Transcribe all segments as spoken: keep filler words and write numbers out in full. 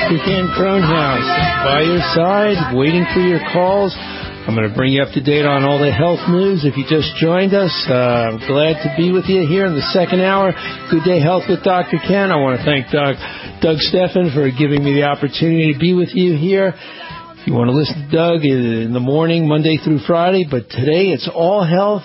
Doctor Ken Cronhouse by your side, waiting for your calls. I'm going to bring you up to date on all the health news. If you just joined us, uh, I'm glad to be with you here in the second hour. Good Day Health with Doctor Ken. I want to thank Doug, Doug Steffen for giving me the opportunity to be with you here. If you want to listen to Doug in the morning, Monday through Friday, but today it's all health.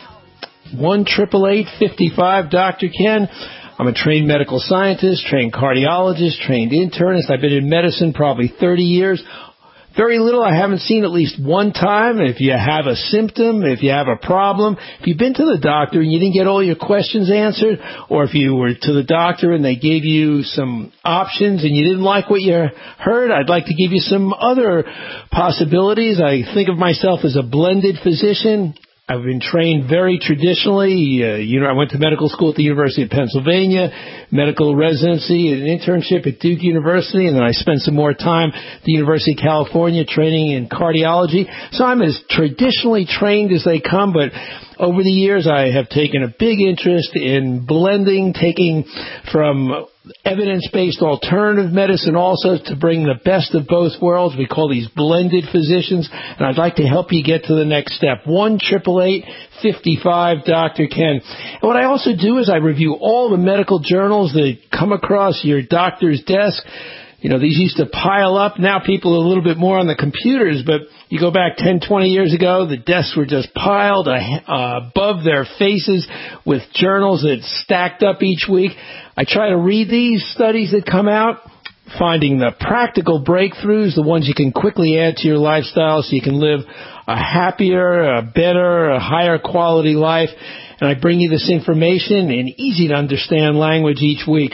one eight eight eight, five five, Doctor Ken. I'm a trained medical scientist, trained cardiologist, trained internist. I've been in medicine probably thirty years. Very little I haven't seen at least one time. If you have a symptom, if you have a problem, if you've been to the doctor and you didn't get all your questions answered, or if you were to the doctor and they gave you some options and you didn't like what you heard, I'd like to give you some other possibilities. I think of myself as a blended physician. I've been trained very traditionally. Uh, you know, I went to medical school at the University of Pennsylvania, medical residency and internship at Duke University, and then I spent some more time at the University of California training in cardiology. So I'm as traditionally trained as they come, but over the years I have taken a big interest in blending, taking from evidence-based alternative medicine also to bring the best of both worlds. We call these blended physicians, and I'd like to help you get to the next step. one eight eight eight, five five, Doctor Ken. And what I also do is I review all the medical journals that come across your doctor's desk. You know, these used to pile up. Now people are a little bit more on the computers, but you go back ten, twenty years ago, the desks were just piled uh, above their faces with journals that stacked up each week. I try to read these studies that come out, finding the practical breakthroughs, the ones you can quickly add to your lifestyle so you can live a happier, a better, a higher quality life. And I bring you this information in easy to understand language each week.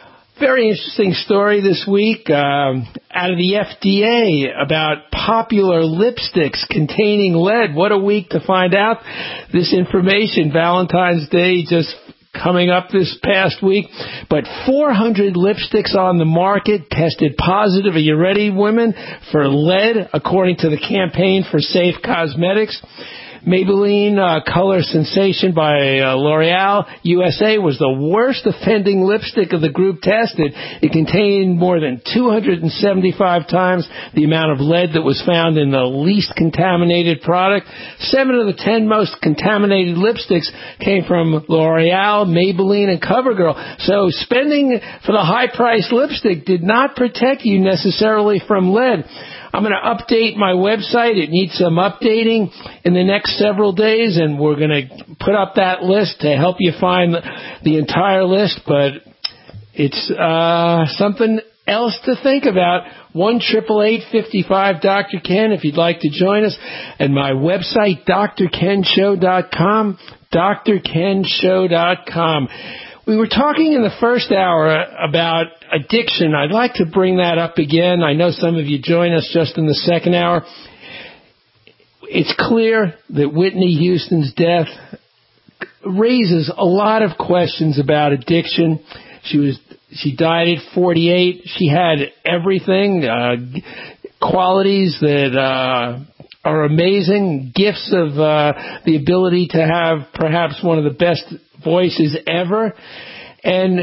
Very interesting story this week um, out of the F D A about popular lipsticks containing lead. What a week to find out this information. Valentine's Day just coming up this past week. But four hundred lipsticks on the market tested positive. Are you ready, women? For lead, according to the Campaign for Safe Cosmetics. Maybelline uh, Color Sensation by uh, L'Oreal U S A was the worst offending lipstick of the group tested. It contained more than two hundred seventy-five times the amount of lead that was found in the least contaminated product. Seven of the ten most contaminated lipsticks came from L'Oreal, Maybelline, and CoverGirl. So spending for the high-priced lipstick did not protect you necessarily from lead. I'm going to update my website. It needs some updating in the next several days, and we're going to put up that list to help you find the entire list. But it's uh, something else to think about. one eight eight eight, five five, Doctor Ken, if you'd like to join us. And my website, D R ken show dot com, D R ken show dot com. We were talking in the first hour about addiction. I'd like to bring that up again. I know some of you join us just in the second hour. It's clear that Whitney Houston's death raises a lot of questions about addiction. She was she died at forty-eight. She had everything, uh, qualities that uh, are amazing, gifts of uh, the ability to have perhaps one of the best voices ever, and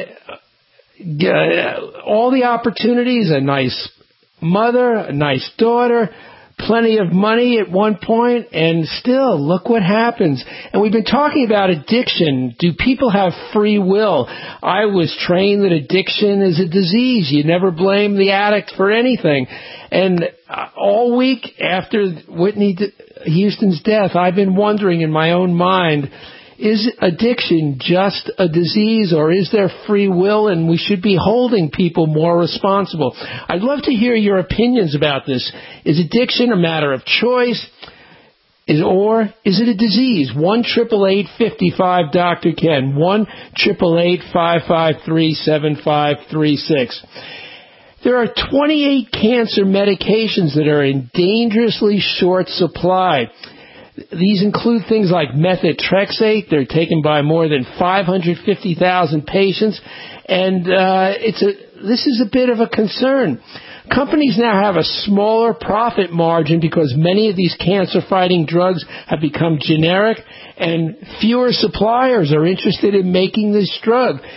uh, all the opportunities, a nice mother, a nice daughter, plenty of money at one point, and still, look what happens. And we've been talking about addiction. Do people have free will? I was trained that addiction is a disease. You never blame the addict for anything. And all week after Whitney Houston's death, I've been wondering in my own mind, is addiction just a disease, or is there free will and we should be holding people more responsible? I'd love to hear your opinions about this. Is addiction a matter of choice, is, or is it a disease? one eight eight eight, five five, Doctor Ken, one eight eight eight, five five three, seven five three six. There are twenty-eight cancer medications that are in dangerously short supply. These include things like methotrexate. They're taken by more than five hundred fifty thousand patients, and uh, it's a this is a bit of a concern. Companies now have a smaller profit margin because many of these cancer-fighting drugs have become generic, and fewer suppliers are interested in making this drug.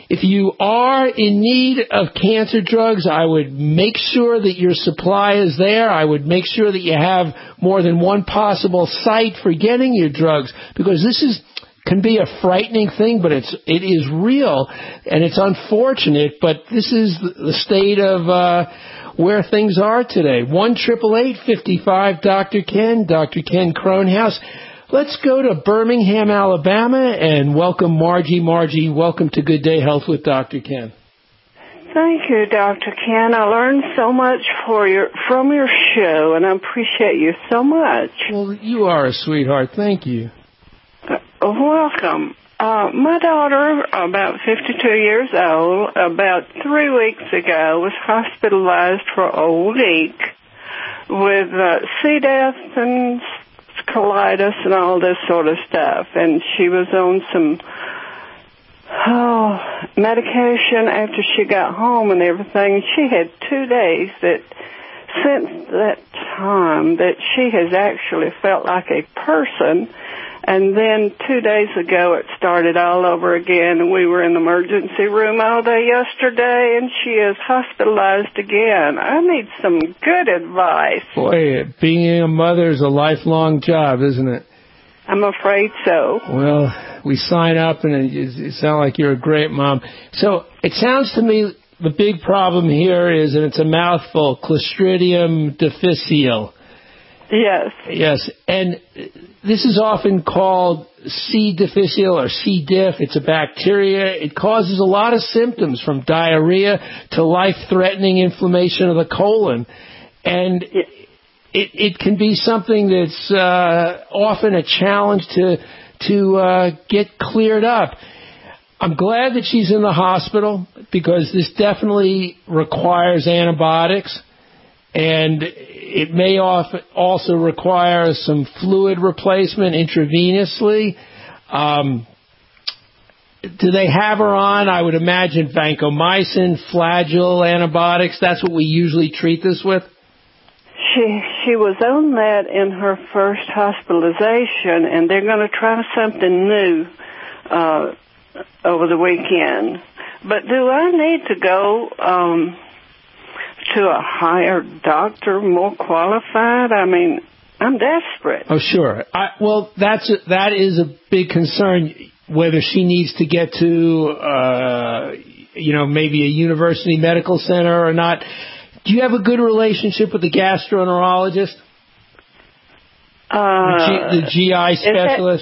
If you are in need of cancer drugs, I would make sure that your supply is there. I would make sure that you have more than one possible site for getting your drugs, because this is can be a frightening thing, but it's it is real, and it's unfortunate, but this is the state of uh, where things are today. one eight eight eight, five five, Doctor Ken, Doctor Ken Kronhaus. Let's go to Birmingham, Alabama, and welcome Margie. Margie, welcome to Good Day Health with Doctor Ken. Thank you, Doctor Ken. I learned so much for your, from your show, and I appreciate you so much. Well, you are a sweetheart. Thank you. Uh, welcome. Uh, my daughter, about fifty-two years old, about three weeks ago, was hospitalized for a week with uh, C. diff and colitis and all this sort of stuff, and she was on some oh medication after she got home and everything. She had two days that since that time that she has actually felt like a person, and then two days ago it started all over again, and we were in the emergency room all day yesterday, and she is hospitalized again. I need some good advice. Boy, being a mother is a lifelong job, isn't it? I'm afraid so. Well, we sign up, and you sound like you're a great mom. So it sounds to me the big problem here is, and it's a mouthful, Clostridium difficile. Yes. Yes, and this is often called C. difficile or C. diff. It's a bacteria. It causes a lot of symptoms, from diarrhea to life-threatening inflammation of the colon. And it, it, it can be something that's uh, often a challenge to, to uh, get cleared up. I'm glad that she's in the hospital, because this definitely requires antibiotics. And it may also require some fluid replacement intravenously. Um, do they have her on, I would imagine, vancomycin, Flagyl antibiotics? That's what we usually treat this with? She she was on that in her first hospitalization, and they're going to try something new uh, over the weekend. But do I need to go Um, to a higher doctor, more qualified? I mean, I'm desperate. Oh, sure. I, well, that's a, that is a big concern, whether she needs to get to, uh, you know, maybe a university medical center or not. Do you have a good relationship with the gastroenterologist? Uh, the, G, the G I specialist?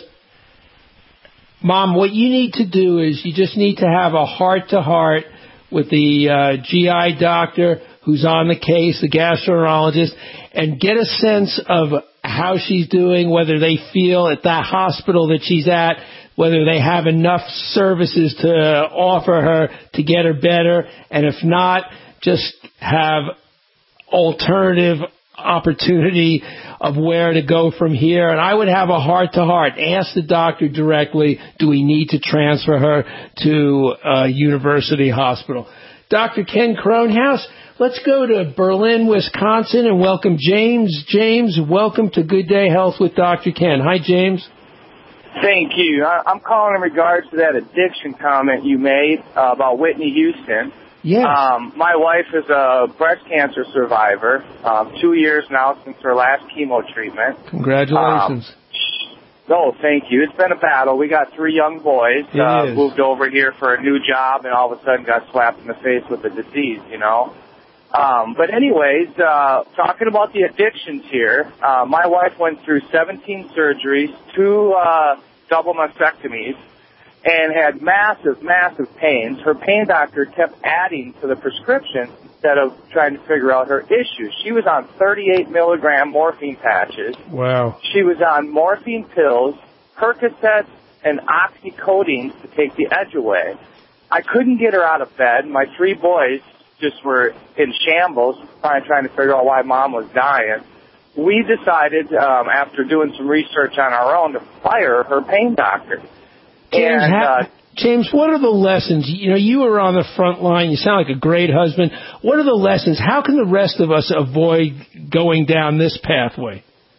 That... Mom, what you need to do is you just need to have a heart-to-heart with the uh, G I doctor who's on the case, the gastroenterologist, and get a sense of how she's doing, whether they feel at that hospital that she's at, whether they have enough services to offer her to get her better, and if not, just have alternative opportunity of where to go from here. And I would have a heart-to-heart. Ask the doctor directly, do we need to transfer her to a university hospital? Doctor Ken Kronhaus, let's go to Berlin, Wisconsin, and welcome James. James, welcome to Good Day Health with Doctor Ken. Hi, James. Thank you. I'm calling in regards to that addiction comment you made uh, about Whitney Houston. Yes. Um, my wife is a breast cancer survivor, um, two years now since her last chemo treatment. Congratulations. Um, Oh, thank you. It's been a battle. We got three young boys, it uh, is. moved over here for a new job, and all of a sudden got slapped in the face with the disease, you know. Um, but anyways, uh, talking about the addictions here, uh, my wife went through seventeen surgeries, two uh, double mastectomies, and had massive, massive pains. Her pain doctor kept adding to the prescription instead of trying to figure out her issues. She was on thirty-eight milligram morphine patches. Wow. She was on morphine pills, Percocets, and oxycodone to take the edge away. I couldn't get her out of bed. My three boys just were in shambles, probably trying to figure out why Mom was dying. We decided, um, after doing some research on our own, to fire her pain doctor. James, and, ha- uh, James, what are the lessons? You know, you were on the front line. You sound like a great husband. What are the lessons? How can the rest of us avoid going down this pathway?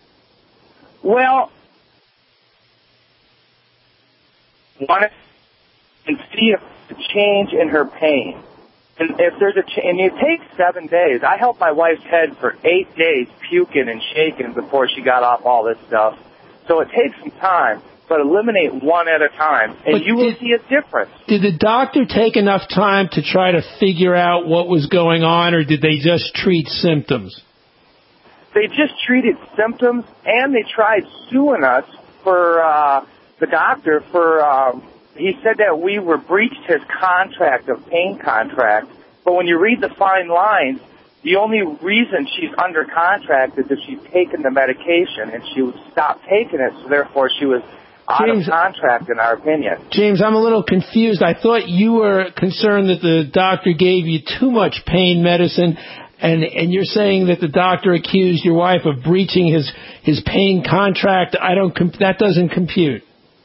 Well, one and see if change in her pain, and if there's a ch- and it takes seven days. I held my wife's head for eight days, puking and shaking before she got off all this stuff. So it takes some time, but eliminate one at a time, and but you will did, see a difference. Did the doctor take enough time to try to figure out what was going on, or did they just treat symptoms? They just treated symptoms, and they tried suing us for uh, the doctor for. Um, he said that we were breached his contract of pain contract. But when you read the fine lines, the only reason she's under contract is if she's taken the medication, and she stopped taking it, so therefore she was out James, of contract, in our opinion. James, I'm a little confused. I thought you were concerned that the doctor gave you too much pain medicine. And and you're saying that the doctor accused your wife of breaching his his pain contract. I don't. That doesn't compute.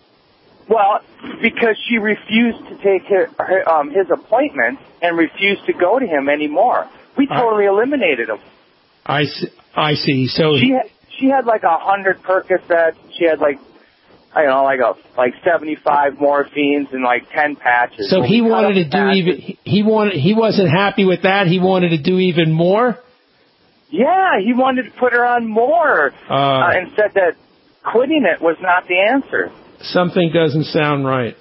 Well, because she refused to take her, her, um, his appointment and refused to go to him anymore. We totally uh, eliminated him. I see. I see. So she had, she had like a hundred Percocets. She had like. I don't know, like a like seventy-five morphines and like ten patches. So he wanted to do patches. even. He wanted. He wasn't happy with that. He wanted to do even more. Yeah, he wanted to put her on more, uh, uh, and said that quitting it was not the answer. Something doesn't sound right.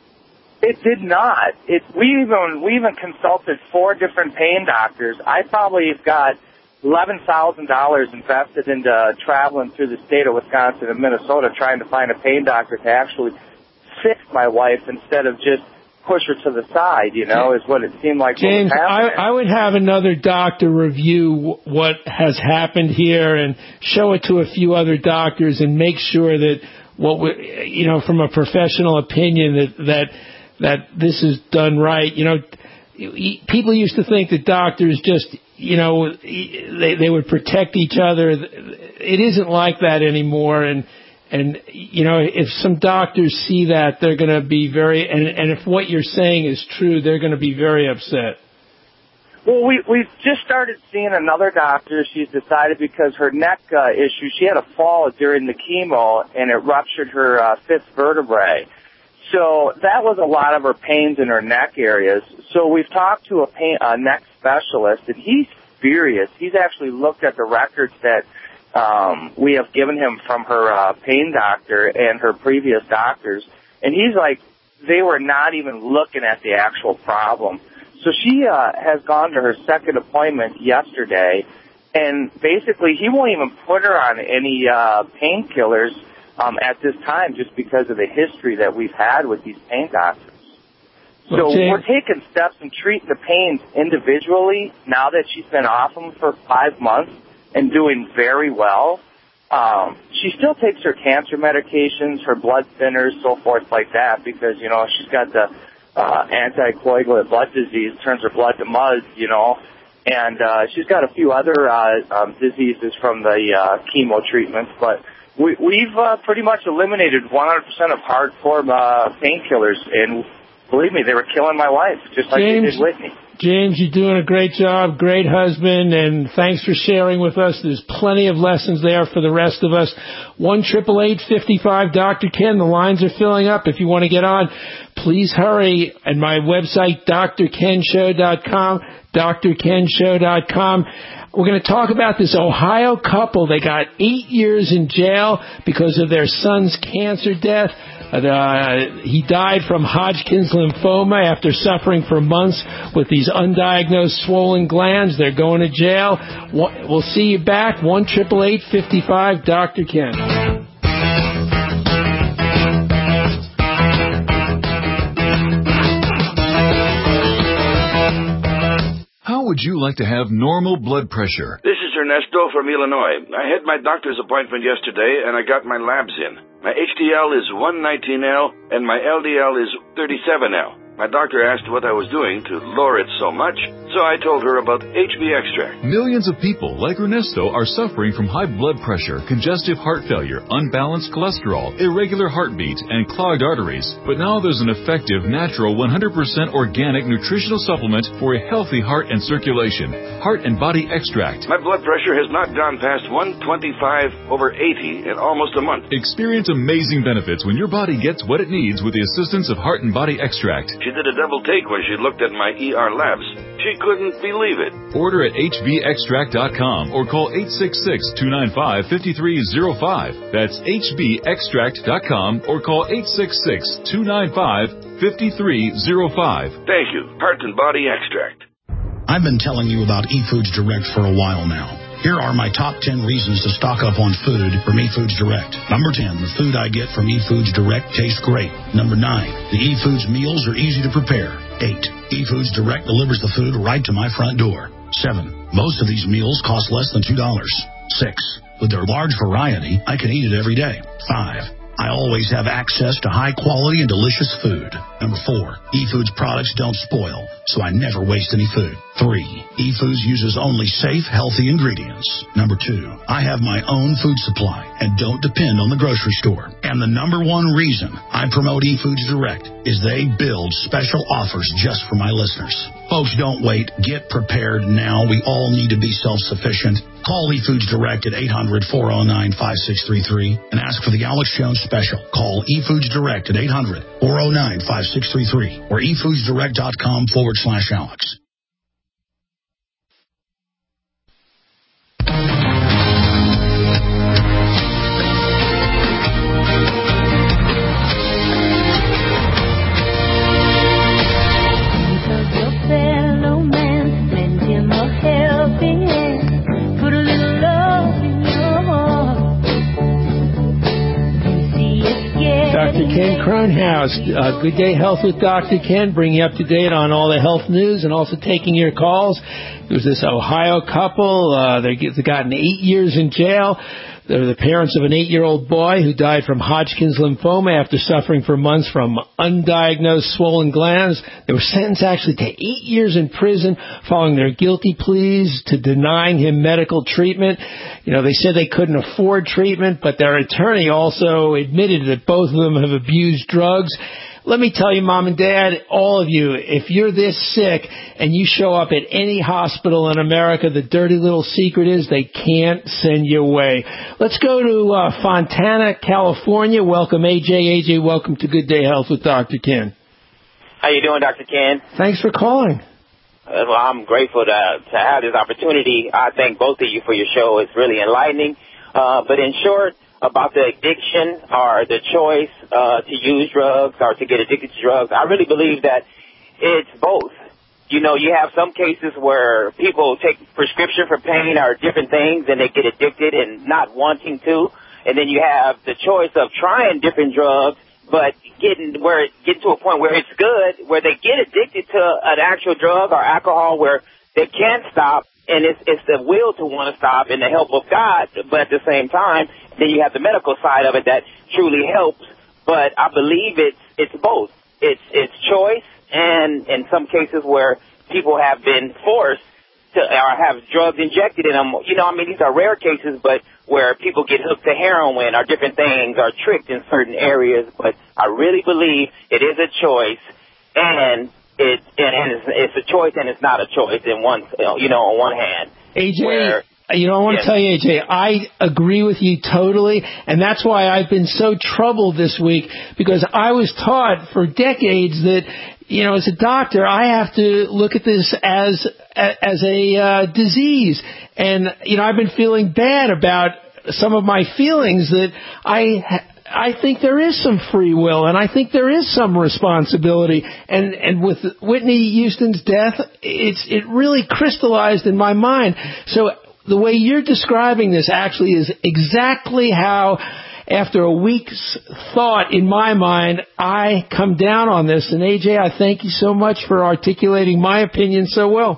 It did not. It. We even we even consulted four different pain doctors. I probably got eleven thousand dollars invested into traveling through the state of Wisconsin and Minnesota trying to find a pain doctor to actually fix my wife instead of just push her to the side, you know, is what it seemed like. James, I, I would have another doctor review what has happened here and show it to a few other doctors and make sure that what we, you know, from a professional opinion that that that this is done right. You know, people used to think that doctors just, you know, they they would protect each other. It isn't like that anymore. And, and you know, if some doctors see that, they're going to be very, and, and if what you're saying is true, they're going to be very upset. Well, we, we've just started seeing another doctor. She's decided because her neck uh, issue, she had a fall during the chemo, and it ruptured her uh, fifth vertebrae. So that was a lot of her pains in her neck areas. So we've talked to a, pain, a neck specialist, and he's furious. He's actually looked at the records that um, we have given him from her uh, pain doctor and her previous doctors, and he's like, they were not even looking at the actual problem. So she uh, has gone to her second appointment yesterday, and basically he won't even put her on any uh, painkillers Um, at this time, just because of the history that we've had with these pain doctors. So okay. We're taking steps and treating the pains individually now that she's been off them for five months and doing very well. Um, she still takes her cancer medications, her blood thinners, so forth like that, because, you know, she's got the uh, anticoagulant blood disease, turns her blood to mud, you know, and uh, she's got a few other uh, um, diseases from the uh, chemo treatments, but We, we've uh, pretty much eliminated one hundred percent of hardcore uh, painkillers, and believe me, they were killing my wife, just like James, they did Whitney. James, you're doing a great job, great husband, and thanks for sharing with us. There's plenty of lessons there for the rest of us. one eight eight eight, five five, Doctor Ken. The lines are filling up. If you want to get on, please hurry. And my website, D R Ken Show dot com, D R Ken Show dot com. We're going to talk about this Ohio couple. They got eight years in jail because of their son's cancer death. Uh, he died from Hodgkin's lymphoma after suffering for months with these undiagnosed swollen glands. They're going to jail. We'll see you back. one eight eight eight, five five, Doctor Ken. How would you like to have normal blood pressure? This is Ernesto from Illinois. I had my doctor's appointment yesterday, and I got my labs in. My H D L is one nineteen L, and my L D L is thirty-seven L. My doctor asked what I was doing to lower it so much, so So I told her about H B Extract. Millions of people like Ernesto are suffering from high blood pressure, congestive heart failure, unbalanced cholesterol, irregular heartbeat, and clogged arteries. But now there's an effective, natural, one hundred percent organic nutritional supplement for a healthy heart and circulation. Heart and Body Extract. My blood pressure has not gone past one twenty-five over eighty in almost a month. Experience amazing benefits when your body gets what it needs with the assistance of Heart and Body Extract. She did a double take when she looked at my E R labs. She couldn't believe it. Order at H B extract dot com or call eight six six, two nine five, five three zero five. That's H B extract dot com or call eight six six, two nine five, five three zero five. Thank you. Heart and Body Extract. I've been telling you about eFoods Direct for a while now. Here are my top ten reasons to stock up on food from eFoods Direct. Number ten, the food I get from eFoods Direct tastes great. Number nine, the eFoods meals are easy to prepare. eight, eFoods Direct delivers the food right to my front door. seven, most of these meals cost less than two dollars. six, with their large variety, I can eat it every day. five, I always have access to high quality and delicious food. Number four, eFoods products don't spoil, so I never waste any food. Three, eFoods uses only safe, healthy ingredients. Number two, I have my own food supply and don't depend on the grocery store. And the number one reason I promote eFoods Direct is they build special offers just for my listeners. Folks, don't wait. Get prepared now. We all need to be self-sufficient. Call eFoods Direct at eight hundred, four oh nine, five six three three and ask for the Alex Jones special. Call eFoods Direct at eight hundred, four oh nine, five six three three or efoodsdirect.com forward slash Alex. Doctor Ken Cronhaus, uh, Good Day Health with Doctor Ken, bringing you up to date on all the health news and also taking your calls. There was this Ohio couple. Uh, they got eight years in jail. They're the parents of an eight-year-old boy who died from Hodgkin's lymphoma after suffering for months from undiagnosed swollen glands. They were sentenced actually to eight years in prison following their guilty pleas to denying him medical treatment. You know, they said they couldn't afford treatment, but their attorney also admitted that both of them have abused drugs. Let me tell you, Mom and Dad, all of you, if you're this sick and you show up at any hospital in America, the dirty little secret is they can't send you away. Let's go to uh, Fontana, California. Welcome, A J. A J, welcome to Good Day Health with Doctor Ken. How you doing, Doctor Ken? Thanks for calling. Uh, well, I'm grateful to, to have this opportunity. I thank both of you for your show. It's really enlightening. Uh, but in short, about the addiction or the choice uh, to use drugs or to get addicted to drugs, I really believe that it's both. You know, you have some cases where people take prescription for pain or different things and they get addicted and not wanting to. And then you have the choice of trying different drugs but getting where get to a point where it's good, where they get addicted to an actual drug or alcohol where they can't stop, and it's, it's the will to want to stop and the help of God, but at the same time, then you have the medical side of it that truly helps. But I believe it's it's both. It's it's choice, and in some cases where people have been forced to or have drugs injected in them. You know, I mean, these are rare cases, but where people get hooked to heroin or different things or tricked in certain areas. But I really believe it is a choice, and it and, and it's, it's a choice, and it's not a choice in one. You know, on one hand, A J. Where, You know, I want yes. to tell you, A J, I agree with you totally, and that's why I've been so troubled this week, because I was taught for decades that, you know, as a doctor, I have to look at this as as a uh, disease, and, you know, I've been feeling bad about some of my feelings that I I think there is some free will, and I think there is some responsibility. And, and with Whitney Houston's death, it's it really crystallized in my mind. So the way you're describing this actually is exactly how, after a week's thought in my mind, I come down on this. And A J, I thank you so much for articulating my opinion so well.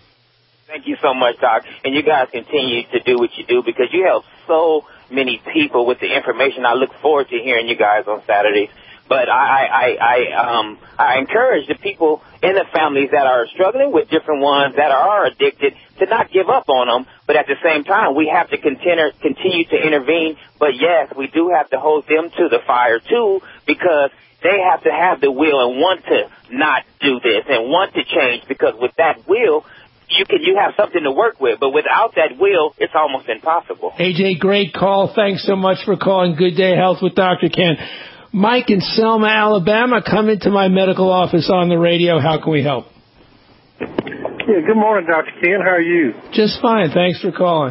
Thank you so much, Doc. And you guys continue to do what you do, because you help so many people with the information. I look forward to hearing you guys on Saturdays. But I, I, I, um, I encourage the people in the families that are struggling with different ones that are addicted to not give up on them. But at the same time, we have to continue, continue to intervene. But yes, we do have to hold them to the fire too, because they have to have the will and want to not do this and want to change, because with that will, you can you have something to work with. But without that will, it's almost impossible. A J, great call. Thanks so much for calling Good Day Health with Doctor Ken. Mike in Selma, Alabama, come into my medical office on the radio. How can we help? Yeah, good morning, Doctor Ken. How are you? Just fine. Thanks for calling.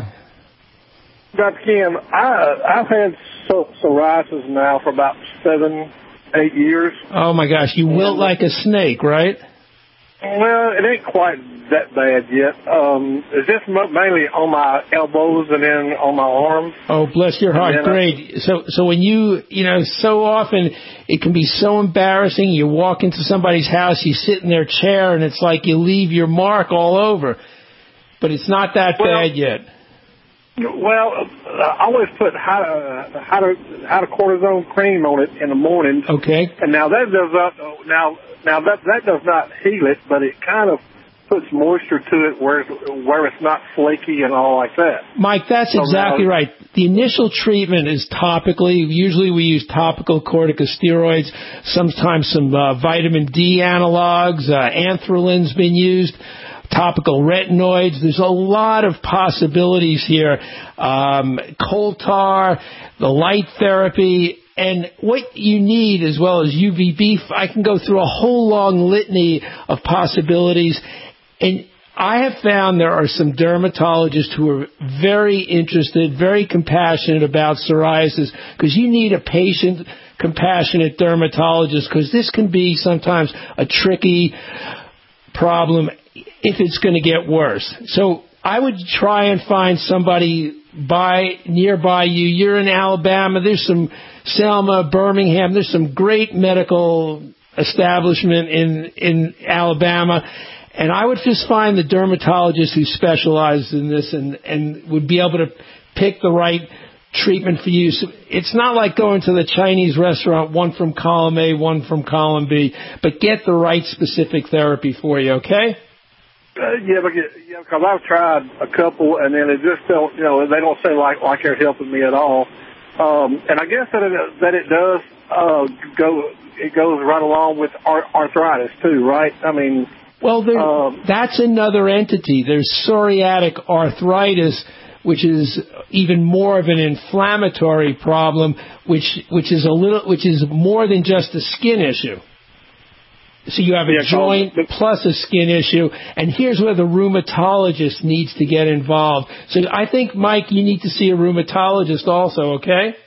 Doctor Ken, I, I've had psoriasis now for about seven, eight years. Oh, my gosh. You wilt like a snake, right? Well, it ain't quite that bad yet. Um, it's just mainly on my elbows and then on my arms. Oh, bless your heart. Great. I, so, so when you, you know, so often it can be so embarrassing. You walk into somebody's house, you sit in their chair, and it's like you leave your mark all over. But it's not that well, bad yet. Well, I always put hydrocortisone cream on it in the morning. Okay. And now that does not, now, now that, that does not heal it, but it kind of puts moisture to it where, where it's not flaky and all like that. Mike, that's so exactly now, right. The initial treatment is topically. Usually we use topical corticosteroids, sometimes some uh, vitamin D analogs. Uh, anthralin's been used. Topical retinoids. There's a lot of possibilities here. Um, coal tar, the light therapy, and what you need as well as U V B. I can go through a whole long litany of possibilities. And I have found there are some dermatologists who are very interested, very compassionate about psoriasis, because you need a patient, compassionate dermatologist, because this can be sometimes a tricky problem if it's going to get worse. So I would try and find somebody by nearby you. You're in Alabama. There's some Selma, Birmingham. There's some great medical establishment in in Alabama. And I would just find the dermatologist who specializes in this and, and would be able to pick the right treatment for you. So it's not like going to the Chinese restaurant, one from column A, one from column B, but get the right specific therapy for you, okay? Uh, yeah, because yeah, because I've tried a couple, and then it just don't, you know, they don't seem like like they're helping me at all. Um, and I guess that it, that it does uh, go, it goes right along with arthritis too, right? I mean, well, there, um, that's another entity. There's psoriatic arthritis, which is even more of an inflammatory problem, which which is a little, which is more than just a skin issue. So you have a yeah, joint plus a skin issue, and here's where the rheumatologist needs to get involved. So I think, Mike, you need to see a rheumatologist also, okay?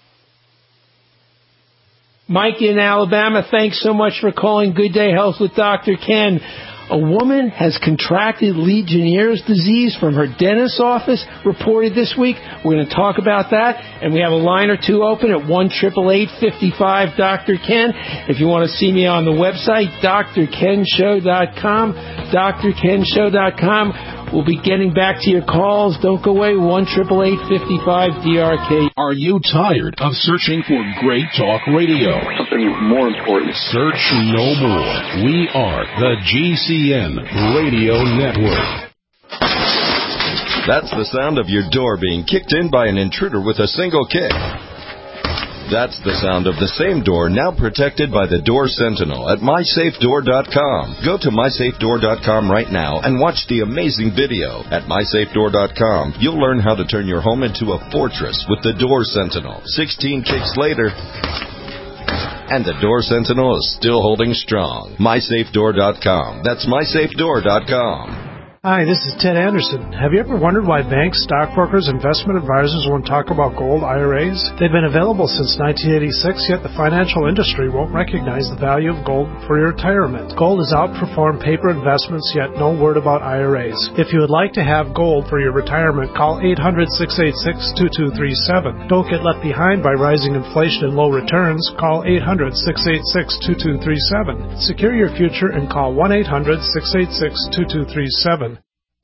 Mike in Alabama, thanks so much for calling Good Day Health with Doctor Ken. A woman has contracted Legionnaire's disease from her dentist's office, reported this week. We're going to talk about that, and we have a line or two open at one eight eight eight, five five, Doctor Ken. If you want to see me on the website, D R ken show dot com, D R ken show dot com. We'll be getting back to your calls. Don't go away, one eight eight eight, five five, D R K. Are you tired of searching for great talk radio? Something more important. Search no more. We are the G C N Radio Network. That's the sound of your door being kicked in by an intruder with a single kick. That's the sound of the same door now protected by the Door Sentinel at my safe door dot com. Go to my safe door dot com right now and watch the amazing video. At my safe door dot com, you'll learn how to turn your home into a fortress with the Door Sentinel. sixteen kicks later, and the Door Sentinel is still holding strong. my safe door dot com. That's my safe door dot com. Hi, this is Ted Anderson. Have you ever wondered why banks, stockbrokers, investment advisors won't talk about gold I R As? They've been available since nineteen eighty-six, yet the financial industry won't recognize the value of gold for your retirement. Gold has outperformed paper investments, yet no word about I R As. If you would like to have gold for your retirement, call eight hundred, six eight six, two two three seven. Don't get left behind by rising inflation and low returns. Call eight hundred, six eight six, two two three seven. Secure your future and call one eight hundred, six eight six, two two three seven.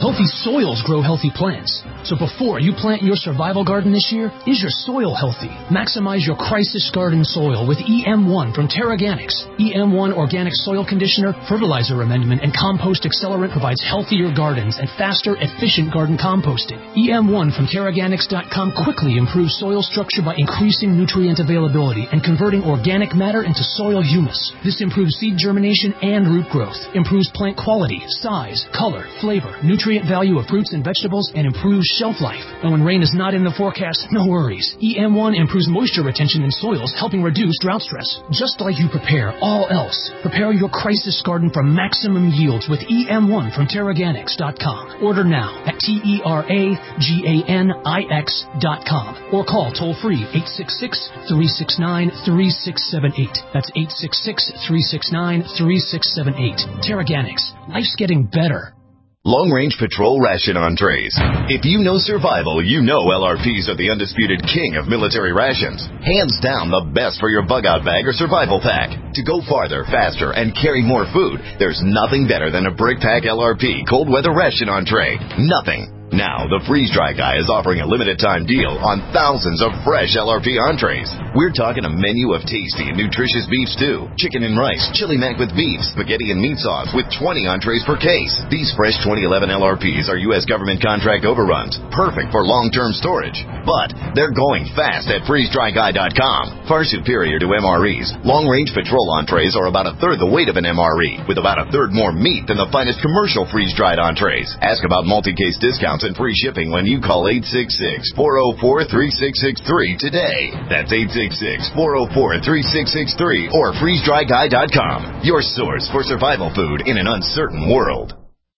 Healthy soils grow healthy plants. So before you plant your survival garden this year, is your soil healthy? Maximize your crisis garden soil with E M one from Terraganics. E M one Organic Soil Conditioner, Fertilizer Amendment, and Compost Accelerant provides healthier gardens and faster, efficient garden composting. E M one from Terraganics dot com quickly improves soil structure by increasing nutrient availability and converting organic matter into soil humus. This improves seed germination and root growth, improves plant quality, size, color, flavor, nutrient value of fruits and vegetables, and improves shelf life. And when rain is not in the forecast, no worries. E M one improves moisture retention in soils, helping reduce drought stress. Just like you prepare all else, prepare your crisis garden for maximum yields with E M one from Terraganics dot com. Order now at T E R A G A N I X dot com or call toll-free eight six six, three six nine, three six seven eight. That's eight six six, three six nine, three six seven eight. Terraganics. Life's getting better. Long-range patrol ration entrees. If you know survival, you know L R Ps are the undisputed king of military rations. Hands down the best for your bug-out bag or survival pack. To go farther, faster, and carry more food, there's nothing better than a Brick Pack L R P cold weather ration entree. Nothing. Now, the Freeze Dry Guy is offering a limited-time deal on thousands of fresh L R P entrees. We're talking a menu of tasty and nutritious beef stew, chicken and rice, chili mac with beef, spaghetti and meat sauce with twenty entrees per case. These fresh twenty eleven L R Ps are U S government contract overruns, perfect for long-term storage. But they're going fast at freeze dry guy dot com. Far superior to M R Es, long-range patrol entrees are about a third the weight of an M R E, with about a third more meat than the finest commercial freeze-dried entrees. Ask about multi-case discounts and free shipping when you call eight six six, four oh four, three six six three today. That's eight six six, four oh four, three six six three or freeze dry guy dot com. Your source for survival food in an uncertain world.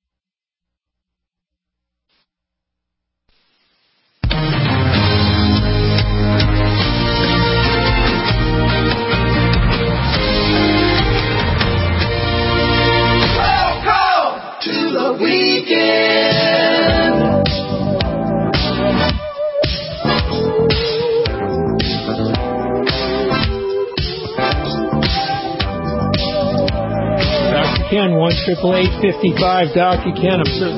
Welcome to the weekend. Ken, one triple eight fifty-five. Doctor Ken, I'm so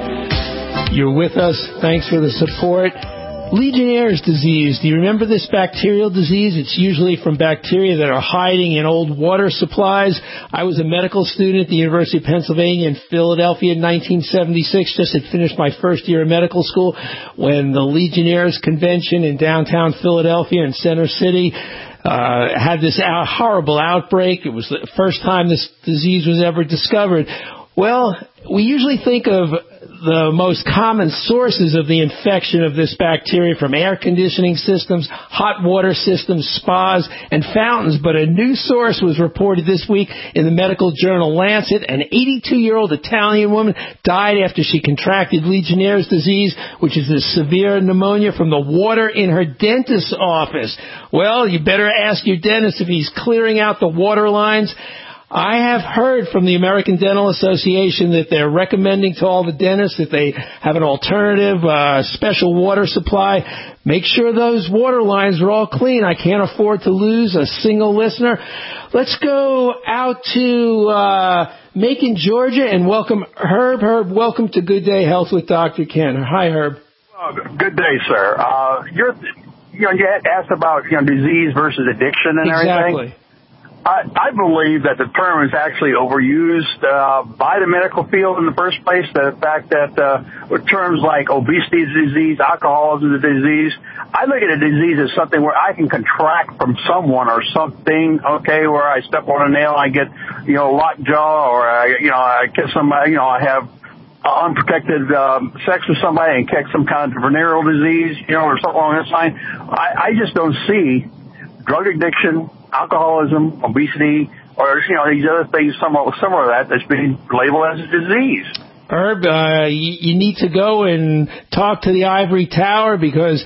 glad you're with us. Thanks for the support. Legionnaire's disease. Do you remember this bacterial disease? It's usually from bacteria that are hiding in old water supplies. I was a medical student at the University of Pennsylvania in Philadelphia in nineteen seventy-six. Just had finished my first year of medical school when the Legionnaire's convention in downtown Philadelphia in Center City Uh, had this out, horrible outbreak. It was the first time this disease was ever discovered. Well, we usually think of the most common sources of the infection of this bacteria from air conditioning systems, hot water systems, spas, and fountains. But a new source was reported this week in the medical journal Lancet. An eighty-two-year-old Italian woman died after she contracted Legionnaire's disease, which is a severe pneumonia from the water in her dentist's office. Well, you better ask your dentist if he's clearing out the water lines. I have heard from the American Dental Association that they're recommending to all the dentists that they have an alternative uh, special water supply. Make sure those water lines are all clean. I can't afford to lose a single listener. Let's go out to uh, Macon, Georgia, and welcome Herb. Herb, welcome to Good Day Health with Doctor Ken. Hi, Herb. Uh, good day, sir. Uh, you're, you know, you had asked about you know disease versus addiction and exactly. everything. I, I believe that the term is actually overused uh, by the medical field in the first place. The fact that uh, with terms like obesity is a disease, alcoholism is a disease, I look at a disease as something where I can contract from someone or something, okay, where I step on a nail, I get, you know, lockjaw, or, I, you know, I kiss somebody, you know, I have uh, unprotected um, sex with somebody and catch some kind of venereal disease, you know, or something along that line. I, I just don't see drug addiction, alcoholism, obesity, or, you know, these other things, some of, some of that that's being labeled as a disease. Herb, uh, you, you need to go and talk to the ivory tower, because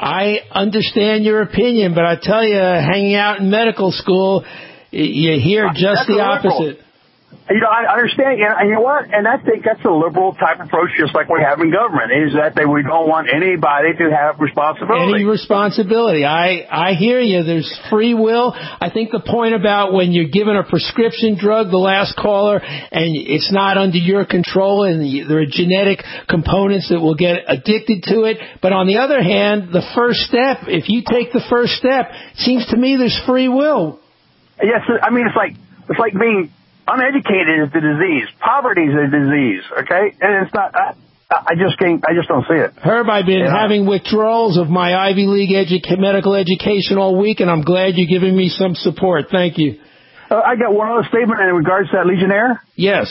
I understand your opinion, but I tell you, hanging out in medical school, you hear just that's the opposite. You know, I understand, you know, and you know what? And I think that's a liberal type approach, just like we have in government, is that they, we don't want anybody to have responsibility. Any responsibility. I, I hear you. There's free will. I think the point about when you're given a prescription drug, the last caller, and it's not under your control, and there are genetic components that will get addicted to it. But on the other hand, the first step, if you take the first step, it seems to me there's free will. Yes, I mean, it's like, it's like being uneducated is the disease. Poverty is a disease, okay? And it's not, I, I just can't, I just don't see it. Herb, I've been yeah. having withdrawals of my Ivy League edu- medical education all week, and I'm glad you're giving me some support. Thank you. Uh, I got one other statement in regards to that Legionnaire. Yes.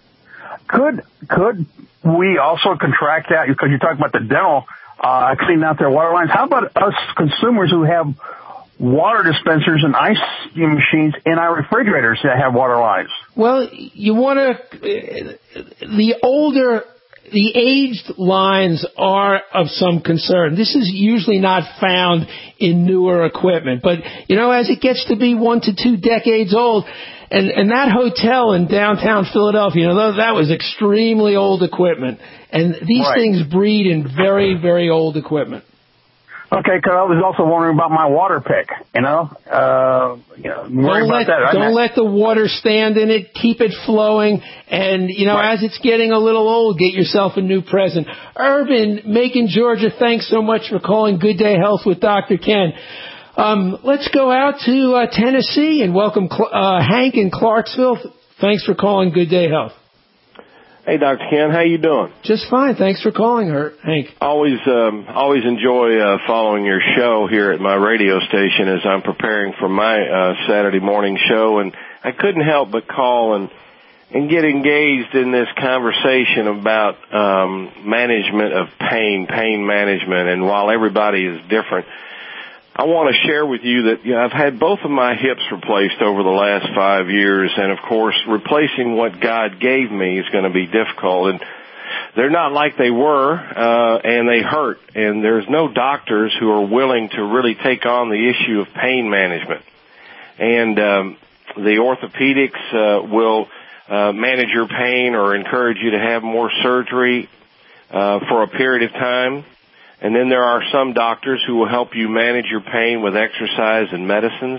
Could, could we also contract that, because you're talking about the dental, uh, cleaning out their water lines. How about us consumers who have water dispensers and ice machines in our refrigerators that have water lines? Well, you want to, the older, the aged lines are of some concern. This is usually not found in newer equipment. But, you know, as it gets to be one to two decades old, and, and that hotel in downtown Philadelphia, you know, that was extremely old equipment. And these right. things breed in very, very old equipment. Okay, because I was also wondering about my water pick, you know? Uh, you know don't let, that. don't let the water stand in it. Keep it flowing. And, you know, right. as it's getting a little old, get yourself a new present. Urban, Macon, Georgia, thanks so much for calling Good Day Health with Doctor Ken. Um, let's go out to uh, Tennessee and welcome uh, Hank in Clarksville. Thanks for calling Good Day Health. Hey, Doctor Ken, how you doing? Just fine. Thanks for calling her, Hank. Always, um, always enjoy uh, following your show here at my radio station as I'm preparing for my uh, Saturday morning show, and I couldn't help but call and and get engaged in this conversation about um, management of pain, pain management, and while everybody is different, I want to share with you that you know, I've had both of my hips replaced over the last five years, and of course, replacing what God gave me is going to be difficult. And they're not like they were, uh, and they hurt. And there's no doctors who are willing to really take on the issue of pain management. And um, the orthopedics uh, will uh, manage your pain or encourage you to have more surgery uh, for a period of time. And then there are some doctors who will help you manage your pain with exercise and medicines.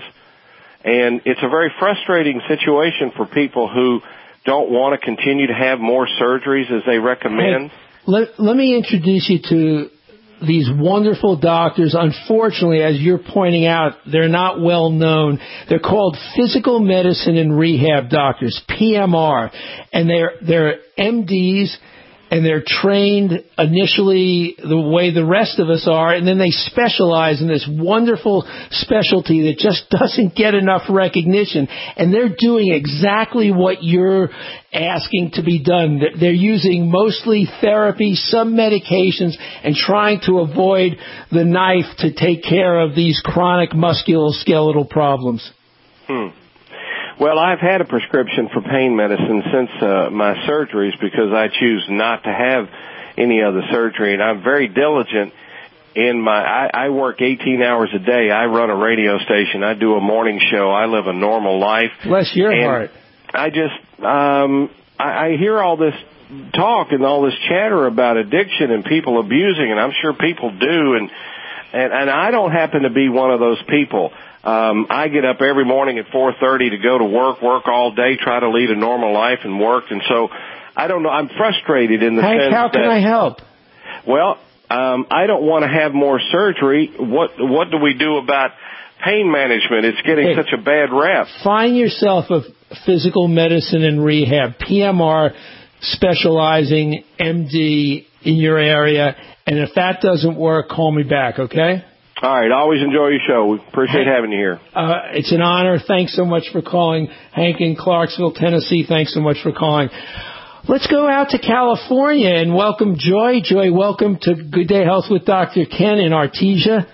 And it's a very frustrating situation for people who don't want to continue to have more surgeries as they recommend. Hey, let, let me introduce you to these wonderful doctors. Unfortunately, as you're pointing out, they're not well known. They're called physical medicine and rehab doctors, P M R. And they're, they're M Ds. And they're trained initially the way the rest of us are, and then they specialize in this wonderful specialty that just doesn't get enough recognition. And they're doing exactly what you're asking to be done. They're using mostly therapy, some medications, and trying to avoid the knife to take care of these chronic musculoskeletal problems. Hmm. Well, I've had a prescription for pain medicine since uh, my surgeries because I choose not to have any other surgery, and I'm very diligent in my, I, I work eighteen hours a day. I run a radio station. I do a morning show. I live a normal life. Bless your and heart. I just, um, I, I hear all this talk and all this chatter about addiction and people abusing, and I'm sure people do, and, and, and I don't happen to be one of those people. Um, I get up every morning at four thirty to go to work, work all day, try to lead a normal life and work. And so I don't know. I'm frustrated in the Hank, sense how can that, I help? Well, um, I don't want to have more surgery. What what do we do about pain management? It's getting hey, such a bad rap. Find yourself a physical medicine and rehab, P M R, specializing M D in your area. And if that doesn't work, call me back, okay? All right. Always enjoy your show. We appreciate Hank, having you here. Uh, it's an honor. Thanks so much for calling. Hank in Clarksville, Tennessee, thanks so much for calling. Let's go out to California and welcome Joy. Joy, welcome to Good Day Health with Doctor Ken in Artesia.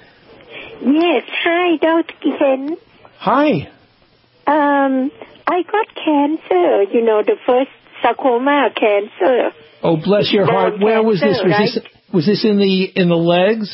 Yes. Hi, Doctor Ken. Hi. Um, I got cancer, you know, the first sarcoma cancer. Oh, bless your heart. Cancer, Where was this? Was right? this was this in the in the legs?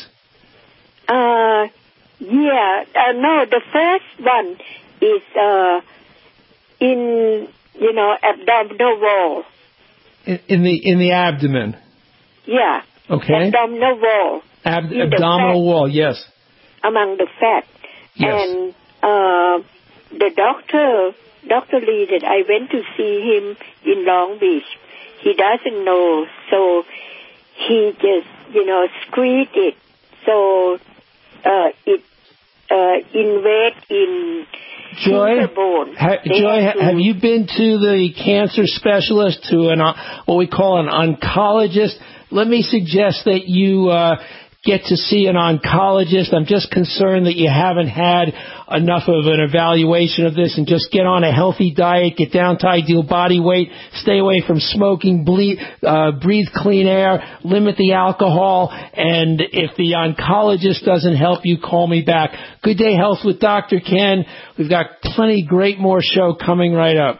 Uh, yeah. Uh, no, the first one is uh in you know, abdominal wall. In, in the in the abdomen. Yeah. Okay. Abdominal wall. Ab- abdominal wall, yes. Among the fat. Yes. And uh, the doctor, Doctor Lee, that I went to see him in Long Beach, he doesn't know, so he just, you know, squeezed it. So uh, it uh, invade in Joy, bone. ha- Joy, ha- have you been to the cancer specialist, to an uh, what we call an oncologist? Let me suggest that you uh, get to see an oncologist. I'm just concerned that you haven't had enough of an evaluation of this, and just get on a healthy diet, get down to ideal body weight, stay away from smoking, bleed, uh, breathe clean air, limit the alcohol, and if the oncologist doesn't help you, call me back. Good Day Health with Doctor Ken. We've got plenty great more show coming right up.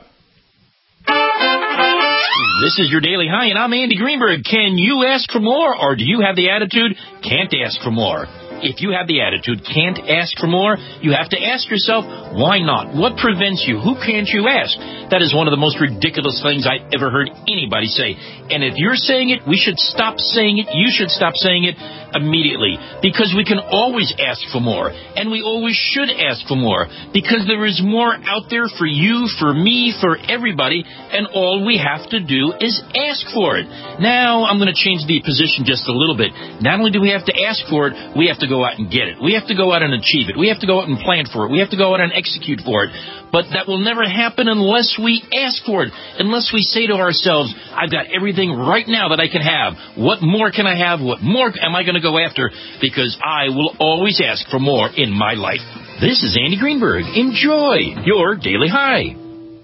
This is your Daily High, and I'm Andy Greenberg. Can you ask for more, or do you have the attitude, can't ask for more? If you have the attitude, can't ask for more, you have to ask yourself, why not? What prevents you? Who can't you ask? That is one of the most ridiculous things I've ever heard anybody say. And if you're saying it, we should stop saying it. You should stop saying it immediately, because we can always ask for more, and we always should ask for more, because there is more out there for you, for me, for everybody, and all we have to do is ask for it. Now, I'm going to change the position just a little bit. Not only do we have to ask for it, we have to go out and get it. We have to go out and achieve it. We have to go out and plan for it. We have to go out and execute for it. But that will never happen unless we ask for it, unless we say to ourselves, I've got everything right now that I can have. What more can I have? What more am I going to go after? Because I will always ask for more in my life. This is Andy Greenberg. Enjoy your Daily High.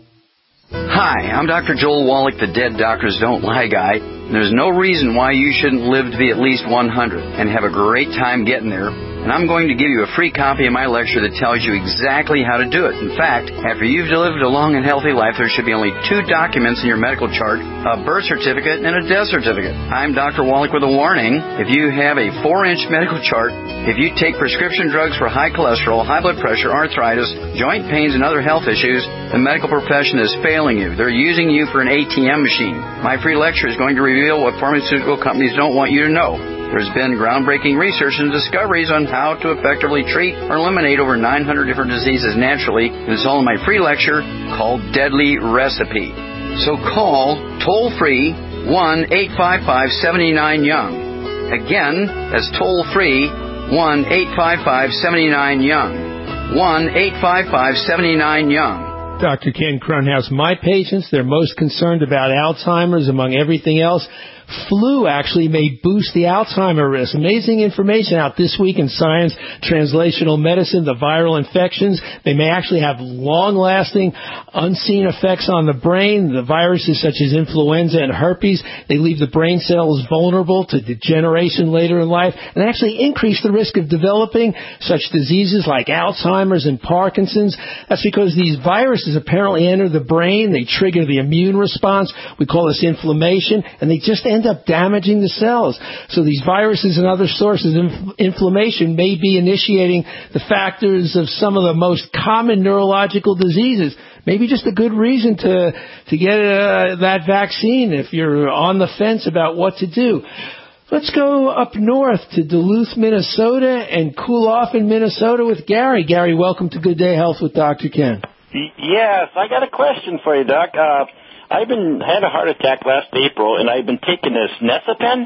Hi, I'm Doctor Joel Wallach, the Dead Doctors Don't Lie guy. There's no reason why you shouldn't live to be at least one hundred and have a great time getting there. And I'm going to give you a free copy of my lecture that tells you exactly how to do it. In fact, after you've lived a long and healthy life, there should be only two documents in your medical chart, a birth certificate and a death certificate. I'm Doctor Wallach with a warning. If you have a four-inch medical chart, if you take prescription drugs for high cholesterol, high blood pressure, arthritis, joint pains, and other health issues, the medical profession is failing you. They're using you for an A T M machine. My free lecture is going to reveal what pharmaceutical companies don't want you to know. There's been groundbreaking research and discoveries on how to effectively treat or eliminate over nine hundred different diseases naturally, and it's all in my free lecture called Deadly Recipe. So call toll-free one eight five five, seven nine, young. Again, that's toll-free one eight five five, seven nine, young. one eight five five, seven nine, young. Doctor Ken Cronhouse, my patients, they're most concerned about Alzheimer's among everything else. Flu actually may boost the Alzheimer risk. Amazing information out this week in Science Translational Medicine. The viral infections, they may actually have long-lasting, unseen effects on the brain. The viruses such as influenza and herpes, they leave the brain cells vulnerable to degeneration later in life and actually increase the risk of developing such diseases like Alzheimer's and Parkinson's. That's because these viruses apparently enter the brain. They trigger the immune response. We call this inflammation, and they just end up damaging the cells. So these viruses and other sources of inf- inflammation may be initiating the factors of some of the most common neurological diseases. Maybe just a good reason to to get uh, that vaccine if you're on the fence about what to do. Let's go up north to Duluth, Minnesota, and cool off in Minnesota with Gary. Gary, welcome to Good Day Health with Doctor Ken. Yes, I got a question for you, Doc. Uh, I've been had a heart attack last April, and I've been taking this Nesipin.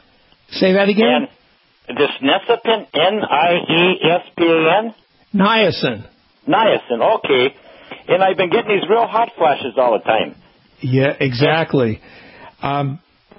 Say that again? And this Nesipin, N I E S P A N? Niacin. Niacin, okay. And I've been getting these real hot flashes all the time. Yeah, exactly. Um,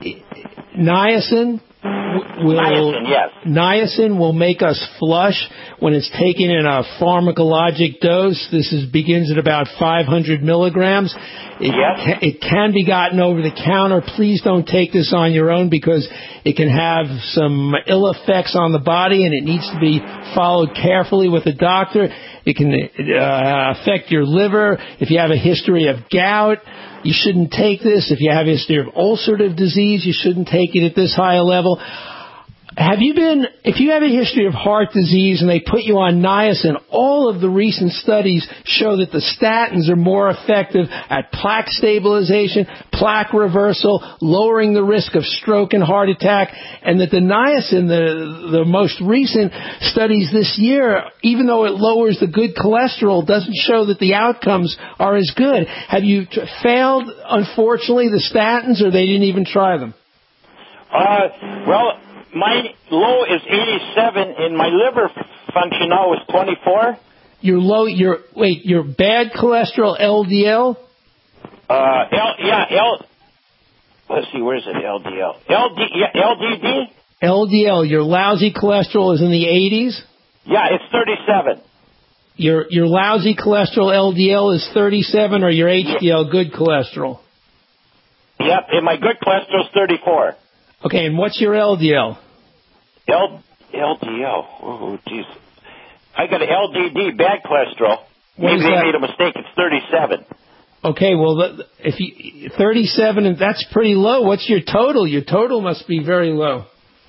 niacin will niacin, yes. Niacin will make us flush when it's taken in a pharmacologic dose. This is begins at about five hundred milligrams. It, yes. ca- it can be gotten over the counter. Please don't take this on your own because it can have some ill effects on the body, and it needs to be followed carefully with a doctor. It can uh, affect your liver. If you have a history of gout, you shouldn't take this. If you have a history of ulcerative disease, you shouldn't take it at this high a level. Have you been, if you have a history of heart disease and they put you on niacin, all of the recent studies show that the statins are more effective at plaque stabilization, plaque reversal, lowering the risk of stroke and heart attack, and that the niacin, the, the most recent studies this year, even though it lowers the good cholesterol, doesn't show that the outcomes are as good. Have you t- failed, unfortunately, the statins, or they didn't even try them? Uh, well, my low is eighty-seven, and my liver function now is twenty-four. Your low, your wait, your bad cholesterol L D L? Uh, L, yeah, L. Let's see, where's it? L D L. L D, yeah, L D D. L D L. Your lousy cholesterol is in the eighties. Yeah, it's thirty-seven. Your your lousy cholesterol L D L is thirty-seven, or your H D L good cholesterol? Yep, and my good cholesterol is thirty-four. Okay, and what's your L D L? L L D L. Oh, jeez. I got an L D D, bad cholesterol. What Maybe is they that? made a mistake. It's thirty-seven. Okay, well, the, if you thirty-seven, and that's pretty low. What's your total? Your total must be very low.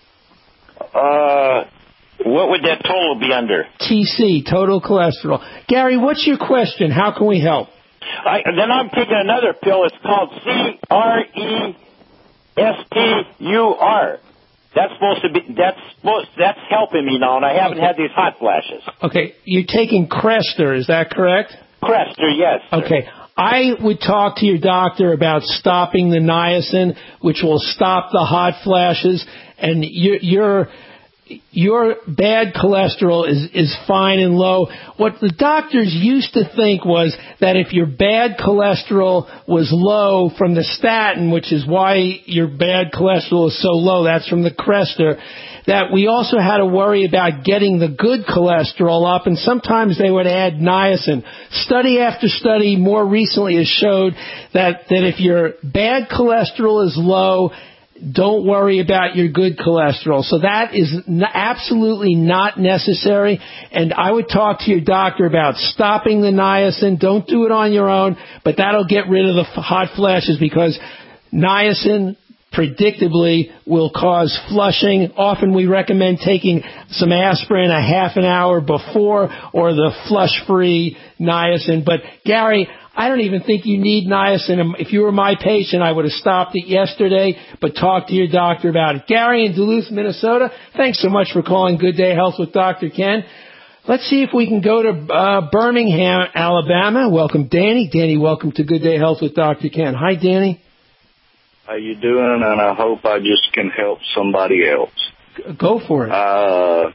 Uh, what would that total be under? T C, total cholesterol. Gary, what's your question? How can we help? I, then I'm taking another pill. It's called C R E S T U R. That's supposed to be, that's supposed, that's helping me now, and I haven't Okay. had these hot flashes. Okay, you're taking Crestor, is that correct? Crestor, yes. Okay. I would talk to your doctor about stopping the niacin, which will stop the hot flashes, and your your your bad cholesterol is is fine and low. What the doctors used to think was that if your bad cholesterol was low from the statin, which is why your bad cholesterol is so low, that's from the Crestor, that we also had to worry about getting the good cholesterol up, and sometimes they would add niacin. Study after study more recently has showed that, that if your bad cholesterol is low, don't worry about your good cholesterol. So that is n- absolutely not necessary, and I would talk to your doctor about stopping the niacin. Don't do it on your own, but that'll get rid of the f- hot flashes, because niacin predictably will cause flushing. Often we recommend taking some aspirin a half an hour before, or the flush-free niacin. But Gary, I don't even think you need niacin. If you were my patient, I would have stopped it yesterday, but talk to your doctor about it. Gary in Duluth, Minnesota, thanks so much for calling Good Day Health with Doctor Ken. Let's see if we can go to uh, Birmingham, Alabama. Welcome, Danny. Danny, welcome to Good Day Health with Doctor Ken. Hi, Danny. How you doing? And I hope I just can help somebody else. Go for it. Uh,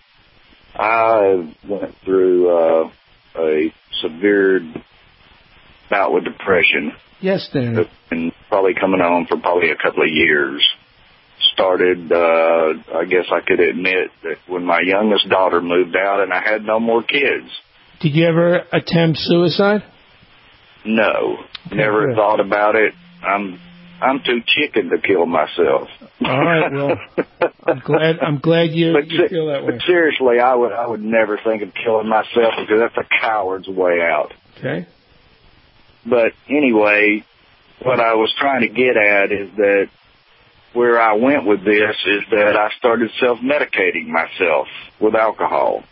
I went through uh, a severe bout with depression. Yes, Danny. And probably coming on for probably a couple of years. Started, uh, I guess I could admit that when my youngest daughter moved out and I had no more kids. Did you ever attempt suicide? No. Okay, never good. Thought about it. I'm I'm too chicken to kill myself. All right, well, I'm glad I'm glad you, but, you feel that way. But seriously, I would I would never think of killing myself, because that's a coward's way out. Okay. But anyway, what I was trying to get at is that where I went with this is that I started self-medicating myself with alcohol.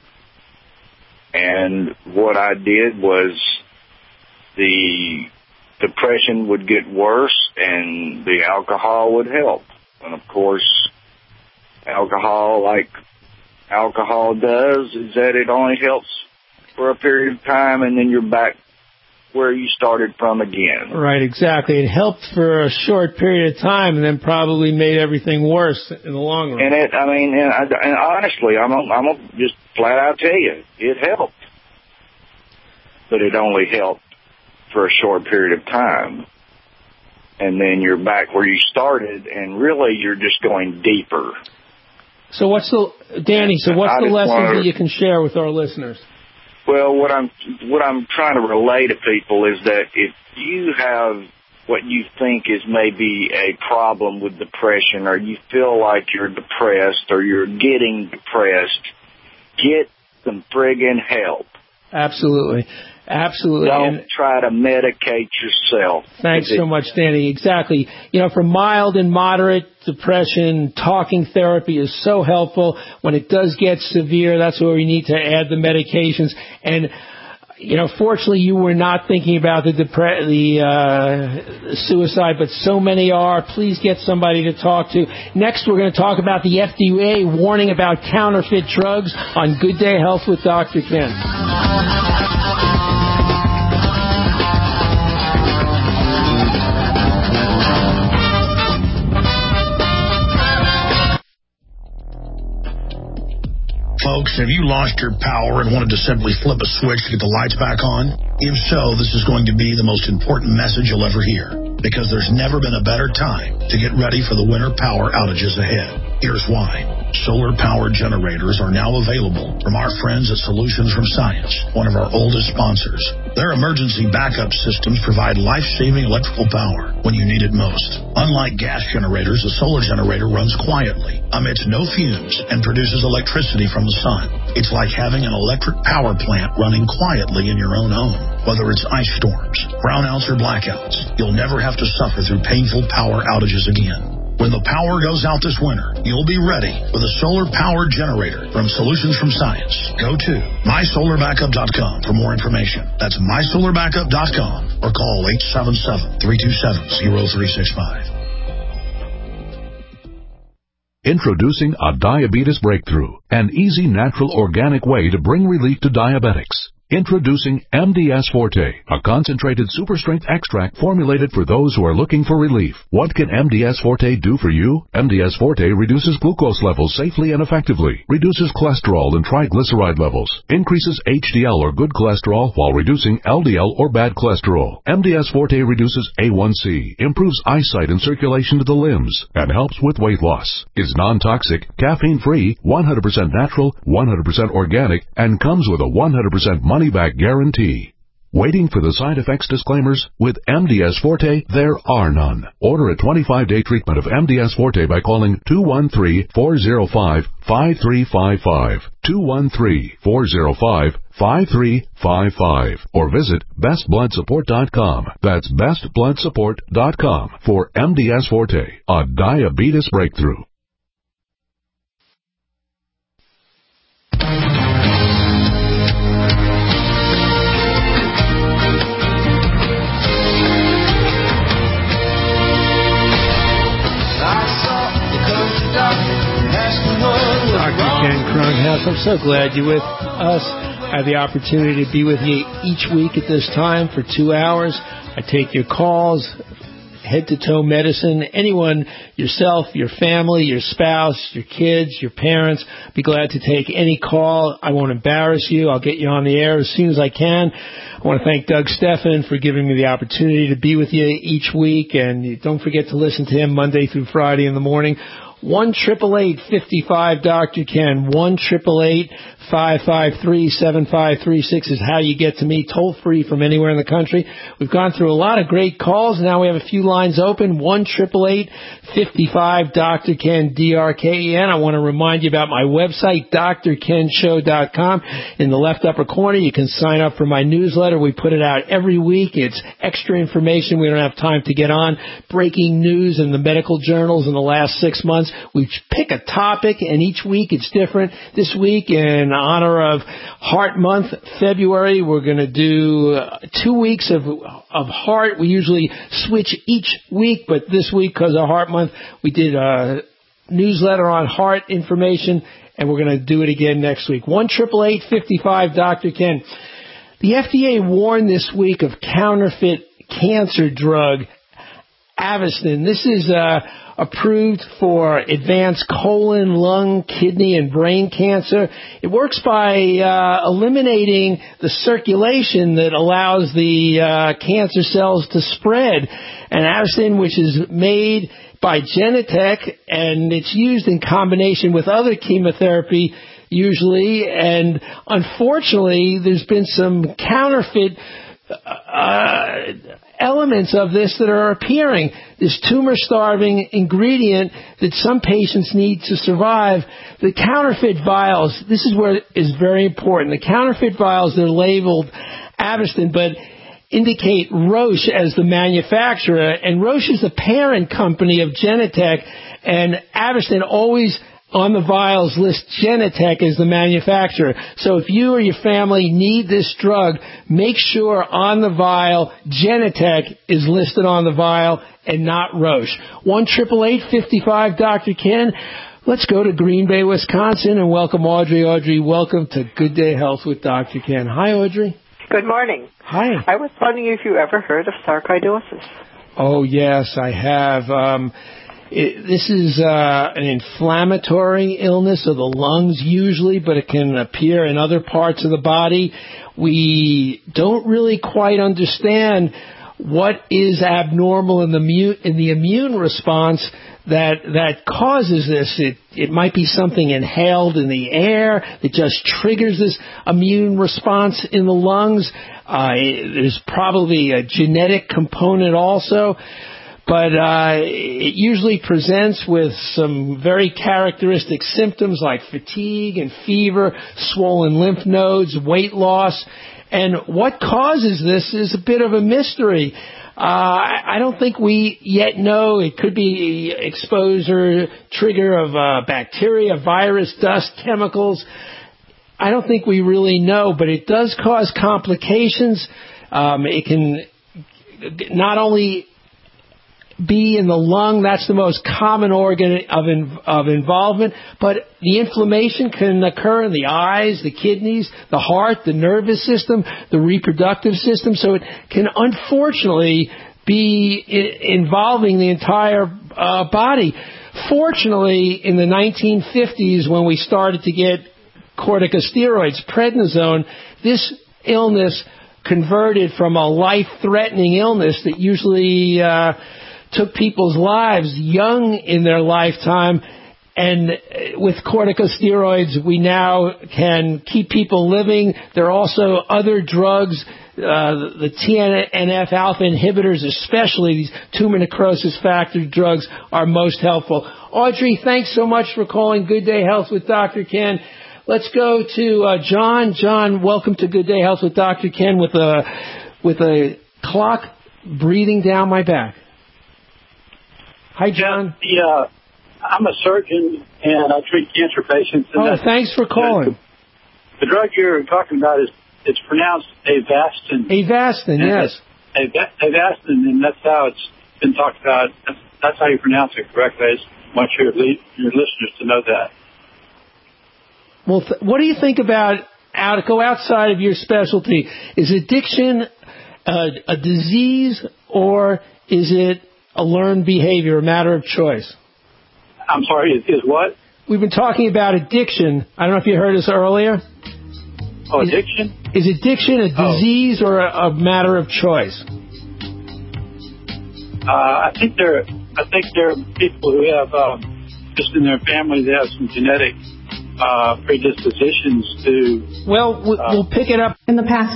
And what I did was the depression would get worse and the alcohol would help. And of course, alcohol, like alcohol does, is that it only helps for a period of time and then you're back where you started from again. Right, exactly. It helped for a short period of time and then probably made everything worse in the long run. And it, I mean, and, I, and honestly, I'm I'm gonna just flat out tell you, it helped. But it only helped for a short period of time. And then you're back where you started, and really you're just going deeper. So what's the, Danny, so what's I the lessons wanted, that you can share with our listeners? Well, what I'm what I'm trying to relay to people is that if you have what you think is maybe a problem with depression, or you feel like you're depressed or you're getting depressed, get some friggin' help. Absolutely. Absolutely. Don't and try to medicate yourself. Thanks so much, Danny. Exactly. You know, for mild and moderate depression, talking therapy is so helpful. When it does get severe, that's where we need to add the medications. And, you know, fortunately, you were not thinking about the depre- the uh, suicide, but so many are. Please get somebody to talk to. Next, we're going to talk about the F D A warning about counterfeit drugs on Good Day Health with Doctor Ken. Folks, have you lost your power and wanted to simply flip a switch to get the lights back on? If so, this is going to be the most important message you'll ever hear, because there's never been a better time to get ready for the winter power outages ahead. Here's why. Solar power generators are now available from our friends at Solutions from Science, one of our oldest sponsors. Their emergency backup systems provide life-saving electrical power when you need it most. Unlike gas generators, a solar generator runs quietly, emits no fumes, and produces electricity from the sun. It's like having an electric power plant running quietly in your own home. Whether it's ice storms, brownouts, or blackouts, you'll never have to suffer through painful power outages again. When the power goes out this winter, you'll be ready with a solar power generator from Solutions from Science. Go to my solar backup dot com for more information. That's my solar backup dot com or call eight seven seven, three two seven, zero three six five. Introducing a diabetes breakthrough, an easy, natural, organic way to bring relief to diabetics. Introducing M D S Forte, a concentrated super-strength extract formulated for those who are looking for relief. What can M D S Forte do for you? M D S Forte reduces glucose levels safely and effectively, reduces cholesterol and triglyceride levels, increases H D L or good cholesterol while reducing L D L or bad cholesterol. M D S Forte reduces A one C, improves eyesight and circulation to the limbs, and helps with weight loss. Is non-toxic, caffeine-free, one hundred percent natural, one hundred percent organic, and comes with a one hundred percent money-back guarantee. Waiting for the side effects disclaimers? With M D S Forte, there are none. Order a twenty-five day treatment of M D S Forte by calling two one three, four zero five, five three five five, two one three, four zero five, five three five five, or visit best blood support dot com. That's best blood support dot com for M D S Forte, a diabetes breakthrough. Doctor Ken Kronghouse, I'm so glad you're with us. I have the opportunity to be with you each week at this time for two hours. I take your calls, head-to-toe medicine. Anyone, yourself, your family, your spouse, your kids, your parents, be glad to take any call. I won't embarrass you. I'll get you on the air as soon as I can. I want to thank Doug Steffen for giving me the opportunity to be with you each week, and don't forget to listen to him Monday through Friday in the morning. one eight eight eight, five five, Doctor Ken. one eight eight eight, five five three, seven five three six is how you get to me, toll free from anywhere in the country. We've gone through a lot of great calls. Now we have a few lines open. one eight eight eight, five five, Doctor Ken, D R K E N. I want to remind you about my website, D R ken show dot com. In the left upper corner, you can sign up for my newsletter. We put it out every week. It's extra information we don't have time to get on. Breaking news in the medical journals in the last six months. We pick a topic, and each week it's different. This week, in honor of Heart Month, February, we're going to do uh, two weeks of of heart. We usually switch each week, but this week, because of Heart Month, we did a newsletter on heart information, and we're going to do it again next week. one eight eight eight, five five, Doctor Ken. The F D A warned this week of counterfeit cancer drug Avastin. This is uh, approved for advanced colon, lung, kidney, and brain cancer. It works by uh, eliminating the circulation that allows the uh, cancer cells to spread. And Avastin, which is made by Genentech, and it's used in combination with other chemotherapy usually. And unfortunately, there's been some counterfeit uh, elements of this that are appearing. This tumor-starving ingredient that some patients need to survive. The counterfeit vials, this is where it is very important. The counterfeit vials, they're labeled Avastin, but indicate Roche as the manufacturer, and Roche is the parent company of Genentech, and Avastin always on the vials list Genentech as the manufacturer. So if you or your family need this drug, make sure on the vial Genentech is listed on the vial and not Roche. one eight eight eight, five five, Doctor Ken. Let's go to Green Bay, Wisconsin, and welcome Audrey. Audrey, welcome to Good Day Health with Doctor Ken. Hi, Audrey. Good morning. Hi. I was wondering if you ever heard of sarcoidosis. Oh, yes, I have. Um, it, this is uh, an inflammatory illness of the lungs usually, but it can appear in other parts of the body. We don't really quite understand what is abnormal in the mu- in the immune response that that causes this. It it might be something inhaled in the air that just triggers this immune response in the lungs. Uh, there's probably a genetic component also. But uh, it usually presents with some very characteristic symptoms like fatigue and fever, swollen lymph nodes, weight loss. And what causes this is a bit of a mystery. Uh, I don't think we yet know. It could be exposure, trigger of uh, bacteria, virus, dust, chemicals. I don't think we really know, but it does cause complications. Um, it can not only be in the lung, that's the most common organ of in, of involvement, but the inflammation can occur in the eyes, the kidneys, the heart, the nervous system, the reproductive system, so it can unfortunately be I- involving the entire uh, body. Fortunately, in the nineteen fifties, when we started to get corticosteroids, prednisone, this illness converted from a life-threatening illness that usually uh, took people's lives young in their lifetime, and with corticosteroids we now can keep people living. There are also other drugs, uh, the T N F alpha inhibitors especially, these tumor necrosis factor drugs are most helpful. Audrey, thanks so much for calling Good Day Health with Doctor Ken. Let's go to uh, John. John, welcome to Good Day Health with Doctor Ken with a, with a clock breathing down my back. Hi, John. Yeah, I'm a surgeon, and I treat cancer patients. And oh, thanks for calling. The, the drug you're talking about is it's pronounced Avastin. Avastin, yes. Avastin, and that's how it's been talked about. That's, that's how you pronounce it correctly. I just want your, your listeners to know that. Well, th- what do you think about, out, go outside of your specialty, is addiction a, a disease, or is it a learned behavior, a matter of choice? I'm sorry, is, is what? We've been talking about addiction. I don't know if you heard us earlier. Oh, addiction? Is, is addiction a disease oh. or a, a matter of choice? Uh, I think there, I think there are people who have, um, just in their family, they have some genetic uh, predispositions to. Well, we'll, uh, we'll pick it up in the past.